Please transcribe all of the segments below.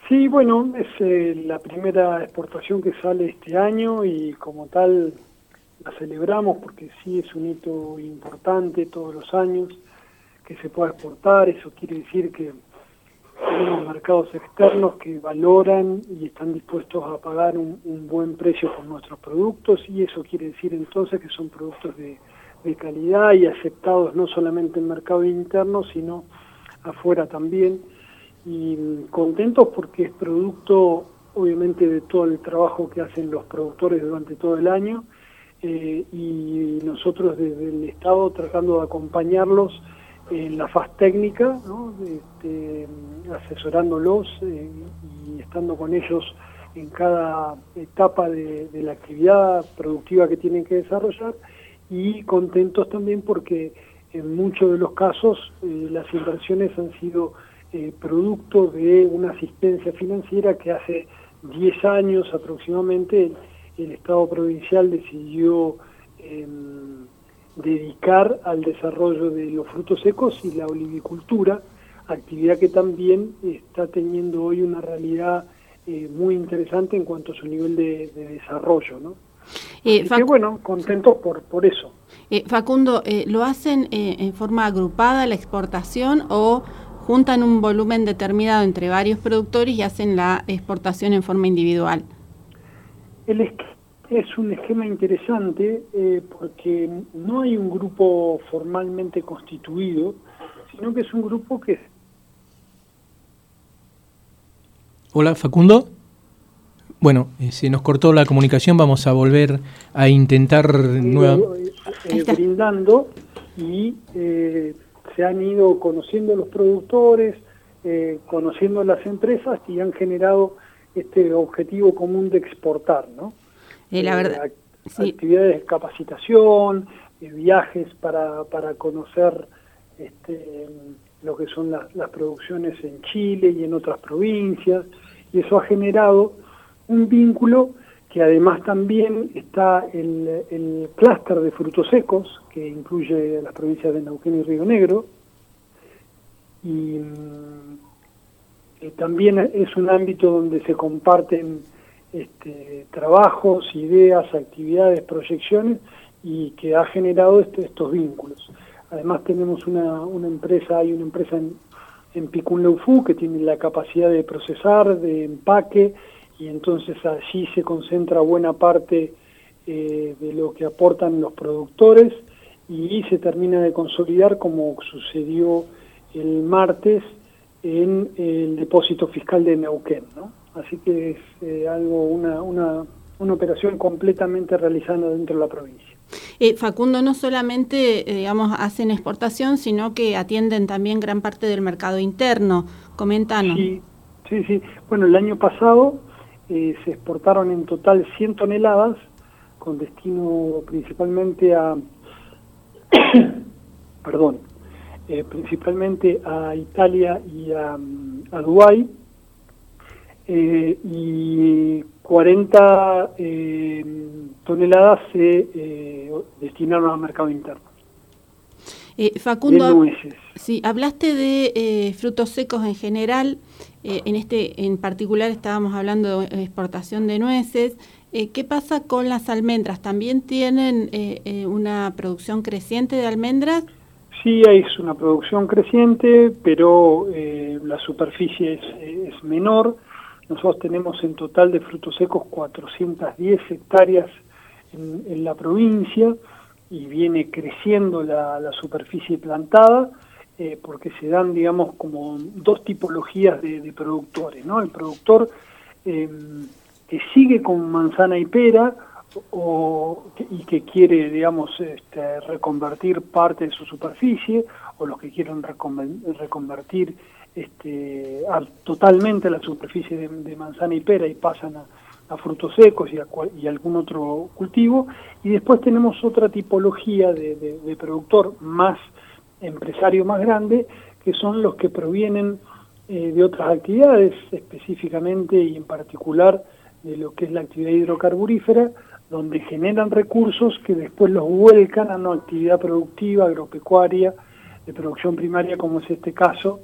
Sí, bueno, es la primera exportación que sale este año y como tal la celebramos porque sí es un hito importante todos los años que se pueda exportar. Eso quiere decir que tenemos mercados externos que valoran y están dispuestos a pagar un buen precio por nuestros productos, y eso quiere decir entonces que son productos de calidad y aceptados no solamente en el mercado interno, sino afuera también. Y contentos porque es producto obviamente de todo el trabajo que hacen los productores durante todo el año, y nosotros desde el Estado tratando de acompañarlos en la fase técnica, ¿no? Asesorándolos y estando con ellos en cada etapa de la actividad productiva que tienen que desarrollar, y contentos también porque en muchos de los casos las inversiones han sido producto de una asistencia financiera que hace 10 años aproximadamente el Estado provincial decidió dedicar al desarrollo de los frutos secos y la olivicultura, actividad que también está teniendo hoy una realidad muy interesante en cuanto a su nivel de desarrollo, ¿no? Así que bueno, contentos por eso. Facundo, ¿lo hacen en forma agrupada la exportación o juntan un volumen determinado entre varios productores y hacen la exportación en forma individual? Es un esquema interesante porque no hay un grupo formalmente constituido, sino que es un grupo que... Hola, Facundo. Bueno, se nos cortó la comunicación, vamos a volver a intentar brindando, y se han ido conociendo los productores, conociendo las empresas, y han generado este objetivo común de exportar, ¿no? La verdad, sí. Actividades de capacitación, viajes para conocer lo que son las producciones en Chile y en otras provincias, y eso ha generado un vínculo que además también está el clúster de frutos secos, que incluye las provincias de Neuquén y Río Negro, y también es un ámbito donde se comparten trabajos, ideas, actividades, proyecciones, y que ha generado estos vínculos. Además tenemos una empresa, hay una empresa en Picunleufú que tiene la capacidad de procesar, de empaque, y entonces allí se concentra buena parte de lo que aportan los productores, y se termina de consolidar, como sucedió el martes en el depósito fiscal de Neuquén, ¿no? Así que es una operación completamente realizada dentro de la provincia. Facundo, no solamente hacen exportación, sino que atienden también gran parte del mercado interno. Coméntanos. Sí. Bueno, el año pasado se exportaron en total 100 toneladas, con destino principalmente a principalmente a Italia y a Dubái, y 40 toneladas se destinaron al mercado interno. Facundo, de nueces. Sí, hablaste de frutos secos en general, en particular estábamos hablando de exportación de nueces. ¿Qué pasa con las almendras? ¿También tienen una producción creciente de almendras? Sí, es una producción creciente, pero la superficie es menor. Nosotros tenemos en total de frutos secos 410 hectáreas en la provincia, y viene creciendo la superficie plantada, porque se dan, digamos, como dos tipologías de productores, ¿no? El productor que sigue con manzana y pera, y que quiere, digamos, reconvertir parte de su superficie, o los que quieren reconvertir totalmente la superficie de manzana y pera y pasan a frutos secos y algún otro cultivo. Y después tenemos otra tipología de productor más empresario, más grande, que son los que provienen de otras actividades, específicamente y en particular de lo que es la actividad hidrocarburífera, donde generan recursos que después los vuelcan a una actividad productiva, agropecuaria, de producción primaria, como es este caso,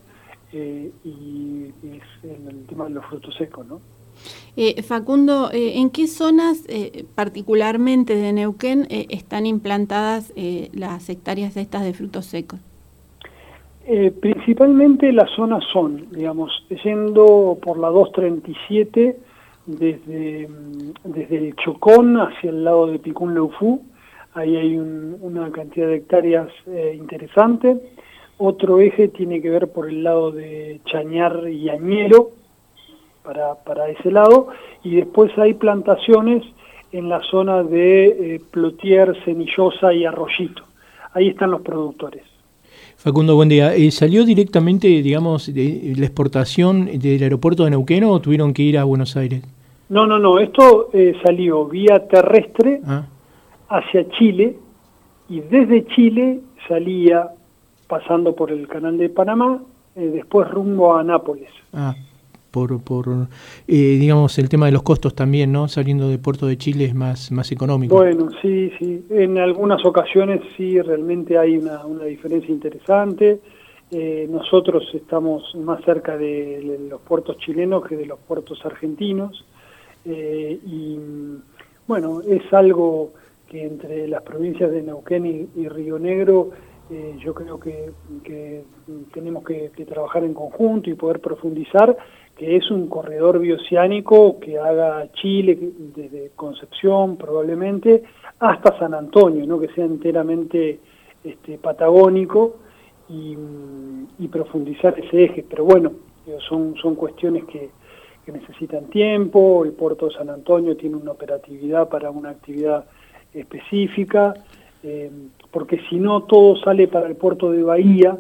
y es en el tema de los frutos secos, ¿no? Facundo, ¿en qué zonas particularmente de Neuquén están implantadas las hectáreas estas de frutos secos? Principalmente las zonas son, digamos, yendo por la 237 desde el Chocón hacia el lado de Picún Leufú, ahí hay una cantidad de hectáreas interesante. Otro eje tiene que ver por el lado de Chañar y Añero, para ese lado, y después hay plantaciones en la zona de Plotier, Cenillosa y Arroyito. Ahí están los productores. Facundo, buen día. ¿Salió directamente, digamos, de la exportación del aeropuerto de Neuquén o tuvieron que ir a Buenos Aires? No, esto salió vía terrestre hacia Chile, y desde Chile salía pasando por el canal de Panamá, después rumbo a Nápoles. Por digamos, el tema de los costos también, ¿no? Saliendo de Puerto de Chile es más económico. Bueno, sí. En algunas ocasiones sí, realmente hay una diferencia interesante. Nosotros estamos más cerca de los puertos chilenos que de los puertos argentinos. Y bueno, es algo que entre las provincias de Neuquén y Río Negro yo creo que tenemos que trabajar en conjunto y poder profundizar, que es un corredor bioceánico que haga Chile, desde Concepción probablemente, hasta San Antonio, ¿no? Que sea enteramente patagónico y profundizar ese eje. Pero bueno, son cuestiones que necesitan tiempo. El puerto de San Antonio tiene una operatividad para una actividad específica, porque si no todo sale para el puerto de Bahía,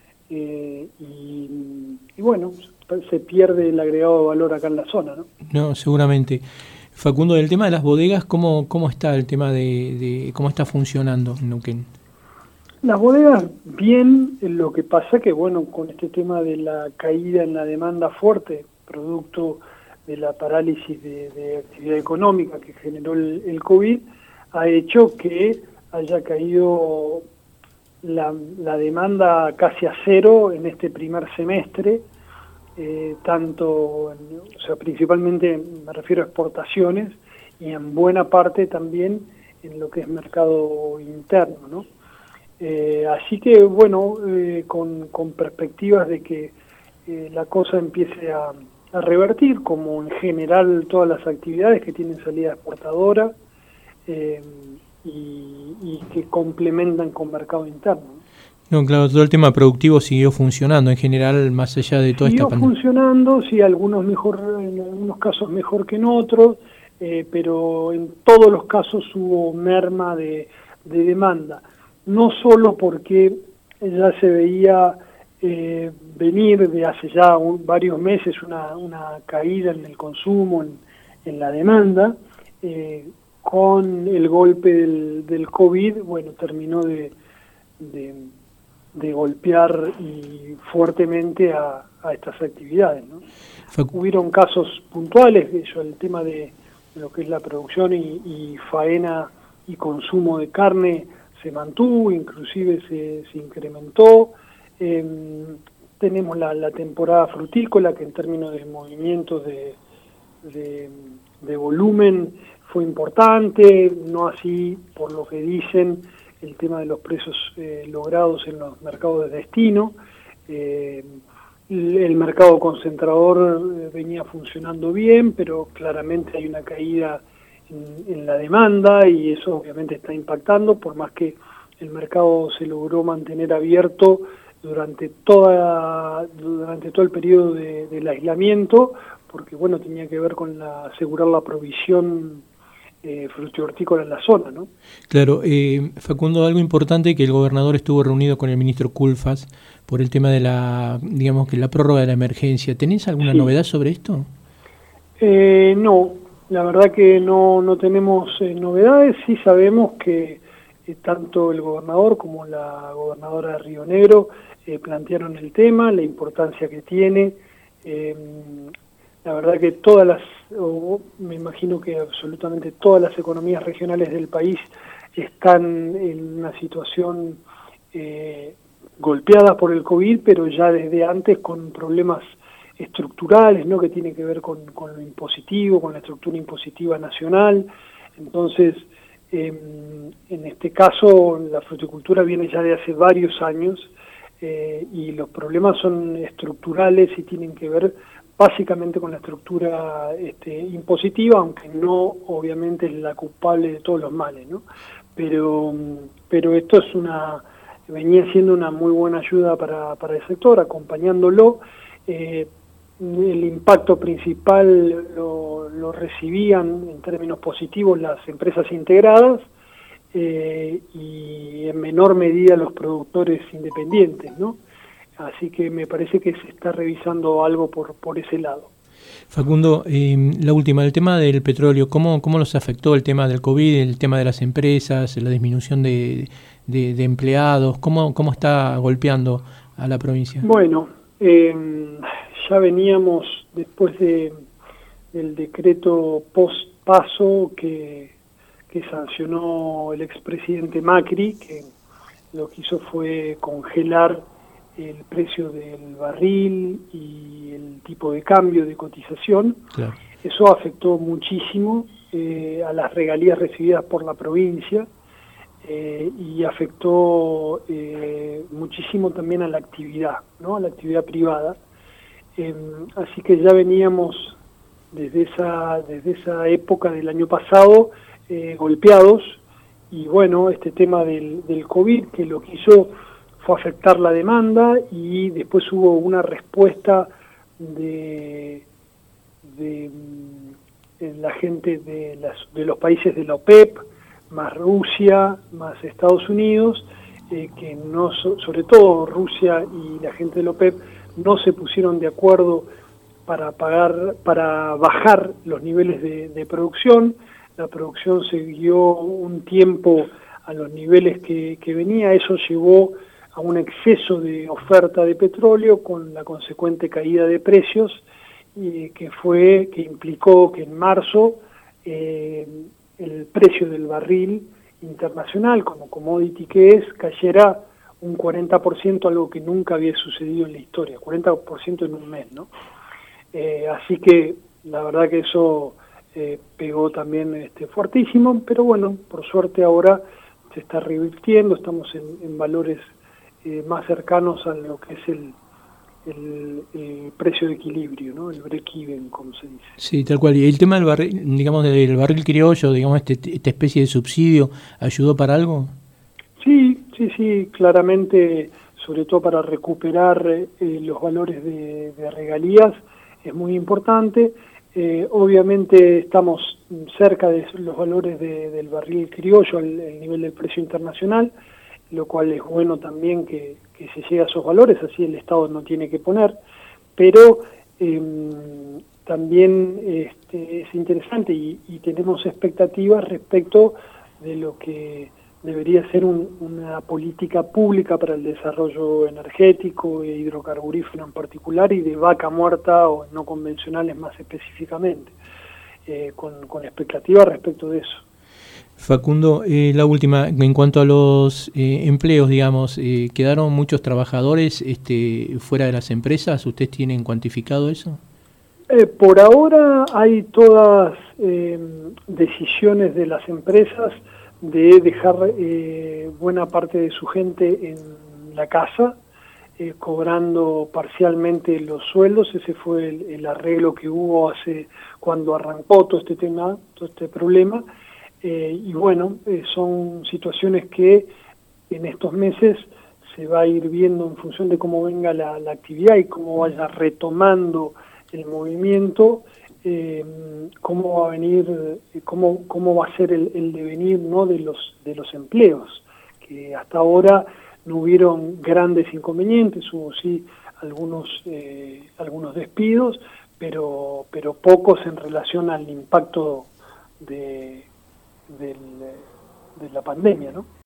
y bueno, se pierde el agregado de valor acá en la zona, ¿no? No, seguramente. Facundo, del tema de las bodegas, ¿cómo está el tema de cómo está funcionando en Neuquén? Las bodegas bien, lo que pasa que bueno, con este tema de la caída en la demanda fuerte, producto de la parálisis de actividad económica que generó el COVID, ha hecho que haya caído la demanda casi a cero en este primer semestre, principalmente me refiero a exportaciones y en buena parte también en lo que es mercado interno, ¿no? Así que bueno, con perspectivas de que la cosa empiece a revertir, como en general todas las actividades que tienen salida exportadora, y que complementan con mercado interno. No, claro, todo el tema productivo siguió funcionando en general, más allá de toda esta pandemia. Siguió funcionando, sí, en algunos casos mejor que en otros, pero en todos los casos hubo merma de demanda. No solo porque ya se veía venir de hace ya varios meses una caída en el consumo, en la demanda, con el golpe del COVID, bueno, terminó de golpear y fuertemente a estas actividades, ¿no? Hubieron casos puntuales, el tema de lo que es la producción y faena y consumo de carne se mantuvo, inclusive se incrementó. Tenemos la temporada frutícola, que en términos de movimientos de volumen fue importante, no así por lo que dicen el tema de los precios logrados en los mercados de destino. El mercado concentrador venía funcionando bien, pero claramente hay una caída en la demanda y eso obviamente está impactando, por más que el mercado se logró mantener abierto durante todo el periodo del aislamiento, porque bueno, tenía que ver con asegurar la provisión frutihortícola en la zona, ¿no? Claro, Facundo, algo importante, que el gobernador estuvo reunido con el ministro Culfas por el tema de la prórroga de la emergencia. ¿Tenés alguna novedad sobre esto? No, la verdad que no tenemos novedades. Sí sabemos que tanto el gobernador como la gobernadora de Río Negro plantearon el tema, la importancia que tiene. La verdad que me imagino que absolutamente todas las economías regionales del país están en una situación golpeadas por el COVID, pero ya desde antes con problemas estructurales, ¿no? Que tienen que ver con lo impositivo, con la estructura impositiva nacional. Entonces, en este caso, la fruticultura viene ya de hace varios años y los problemas son estructurales y tienen que ver básicamente con la estructura impositiva, aunque no obviamente es la culpable de todos los males, ¿no? Pero esto venía siendo una muy buena ayuda para el sector, acompañándolo. El impacto principal lo recibían en términos positivos las empresas integradas y en menor medida los productores independientes, ¿no? Así que me parece que se está revisando algo por ese lado. Facundo, la última, el tema del petróleo, ¿cómo los afectó el tema del COVID, el tema de las empresas, la disminución de empleados? ¿Cómo está golpeando a la provincia? Bueno, ya veníamos después del decreto post-paso que sancionó el expresidente Macri, que lo que hizo fue congelar el precio del barril y el tipo de cambio de cotización. Claro. Eso afectó muchísimo a las regalías recibidas por la provincia y afectó muchísimo también a la actividad, ¿no? A la actividad privada. Así que ya veníamos desde esa época del año pasado golpeados, y bueno, este tema del COVID, que lo que hizo fue afectar la demanda, y después hubo una respuesta de la gente de los países de la OPEP, más Rusia, más Estados Unidos, que no, sobre todo Rusia y la gente de la OPEP no se pusieron de acuerdo para bajar los niveles de producción. La producción siguió un tiempo a los niveles que venía. Eso llevó a un exceso de oferta de petróleo con la consecuente caída de precios, que implicó que en marzo el precio del barril internacional, como commodity que es, cayera un 40%, algo que nunca había sucedido en la historia, 40% en un mes, ¿no? Así que la verdad que eso pegó también fuertísimo, pero bueno, por suerte ahora se está revirtiendo, estamos en valores más cercanos a lo que es el precio de equilibrio, ¿no? El break-even, como se dice. Sí, tal cual. Y el tema del barril, digamos, del barril criollo, digamos, esta especie de subsidio, ¿ayudó para algo? Sí, claramente, sobre todo para recuperar los valores de regalías, es muy importante. Obviamente estamos cerca de los valores del barril criollo, el nivel del precio internacional, lo cual es bueno también que se llegue a esos valores, así el Estado no tiene que poner, pero también es interesante y tenemos expectativas respecto de lo que debería ser una política pública para el desarrollo energético e hidrocarburífero en particular, y de vaca muerta o no convencionales más específicamente, con expectativas respecto de eso. Facundo, la última, en cuanto a los empleos, digamos, ¿quedaron muchos trabajadores fuera de las empresas? ¿Ustedes tienen cuantificado eso? Por ahora hay todas decisiones de las empresas de dejar buena parte de su gente en la casa, cobrando parcialmente los sueldos. Ese fue el arreglo que hubo cuando arrancó todo este tema, todo este problema. Y bueno, son situaciones que en estos meses se va a ir viendo en función de cómo venga la actividad y cómo vaya retomando el movimiento, cómo va a venir, cómo va a ser el devenir, ¿no?, de los empleos, que hasta ahora no hubieron grandes inconvenientes, hubo sí algunos despidos, pero pocos en relación al impacto de la pandemia, ¿no?